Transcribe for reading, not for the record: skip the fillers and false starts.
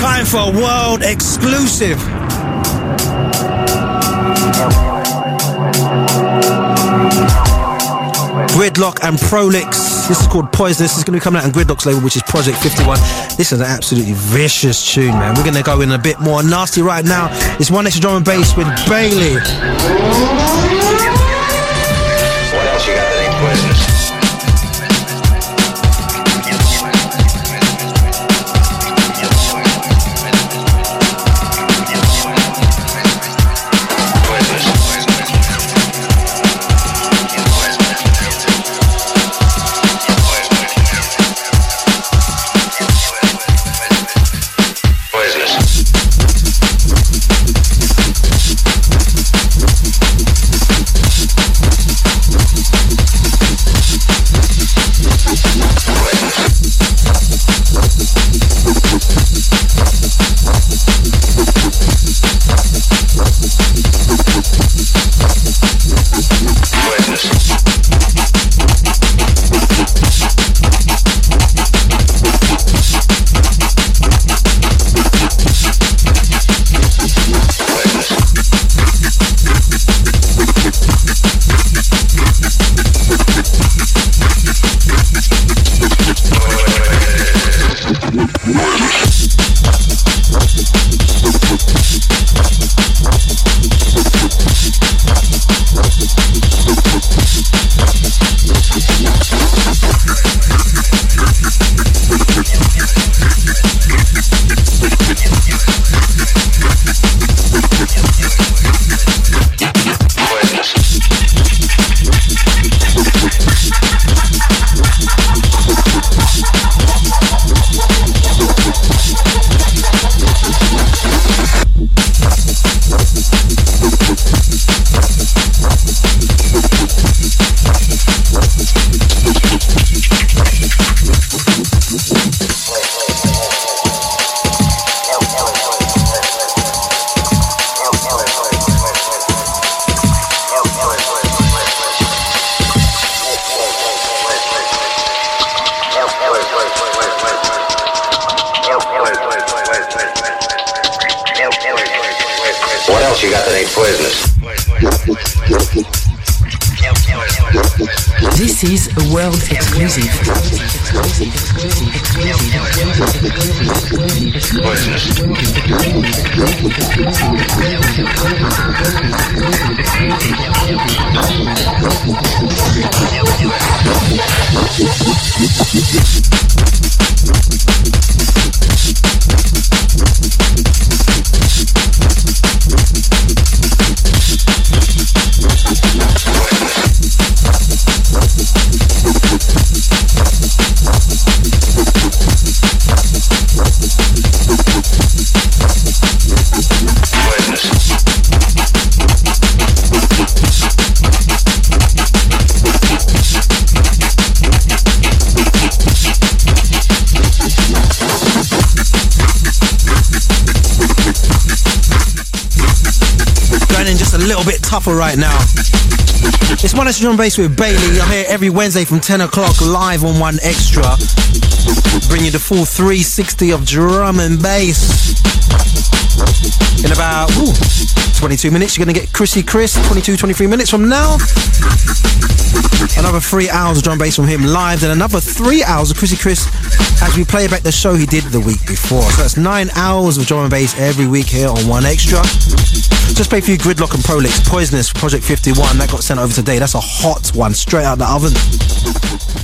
Time for a world exclusive. Gridlock and Prolix. This is called Poisonous. This is going to be coming out on Gridlock's label, which is Project 51. This is an absolutely vicious tune, man. We're going to go in a bit more nasty right now. It's One Extra Drum and Bass with Bailey. What else you got that ain't poisonous? What else you got that ain't poisonous? This is a world exclusive. A little bit tougher right now. It's One Extra Drum and Bass with Bailey. I'm here every Wednesday from 10 o'clock live on One Extra. Bring you the full 360 of drum and bass. In about 22 minutes, you're going to get Chrissy Chris. 23 minutes from now. Another 3 hours of drum and bass from him live. Then another 3 hours of Chrissy Chris as we play back the show he did the week before. So that's 9 hours of drum and bass every week here on One Extra. Just play for you Gridlock and Prolix, Poisonous, Project 51. That got sent over today. That's a hot one, straight out the oven.